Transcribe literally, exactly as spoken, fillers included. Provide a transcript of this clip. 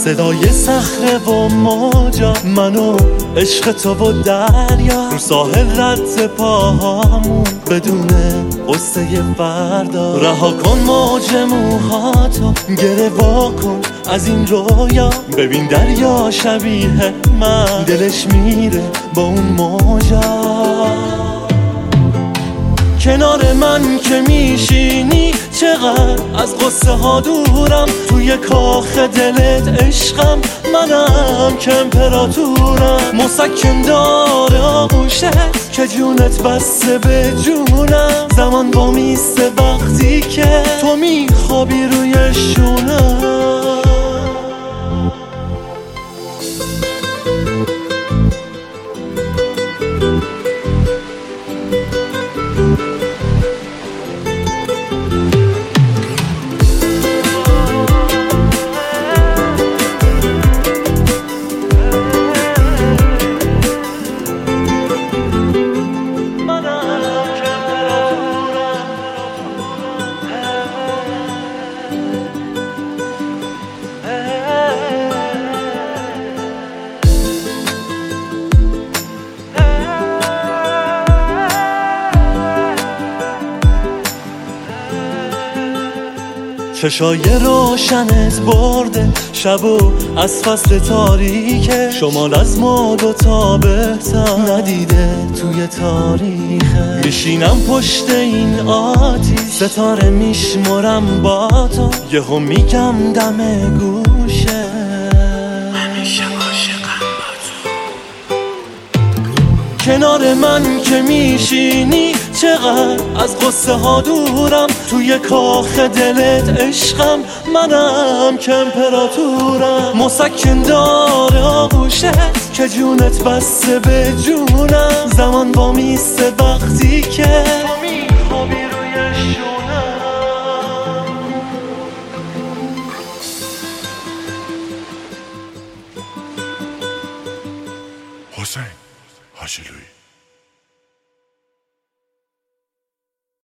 صدای صخره و موجا، منو عشق تو و دریا، رو ساحل رد پاهامون بدون قصه فردا. رها کن موج موهاتو، گره وا کن از این رویا، ببین دریا شبیه من دلش میره با اون موجا. کنار من که میشینی چقدر از قصه ها دورم، توی کاخ دلت عشقم، منم که امپراتورم. مسکن داره آغوشت که جونت بسته به جونم، زمان با میسته وقتی که تو میخوابی روی شونم. چشای روشنت برده شبو از فصل تاریکه، شمال از ما دوتا بهتر ندیده توی تاریخه. میشینم پشت این آتیش ستاره میشمرم با تو، یهو میگم دم گوشه همیشه عاشقم با تو. کنار من که میشینی چقدر از قصه ها دورم، توی کاخ دلت عشقم، منم که امپراتورم. مسکن داره آغوشت که جونت بسته به جونم، زمان با میسته وقتی که تو میخوابی روی شونم. حسین حاجی لویی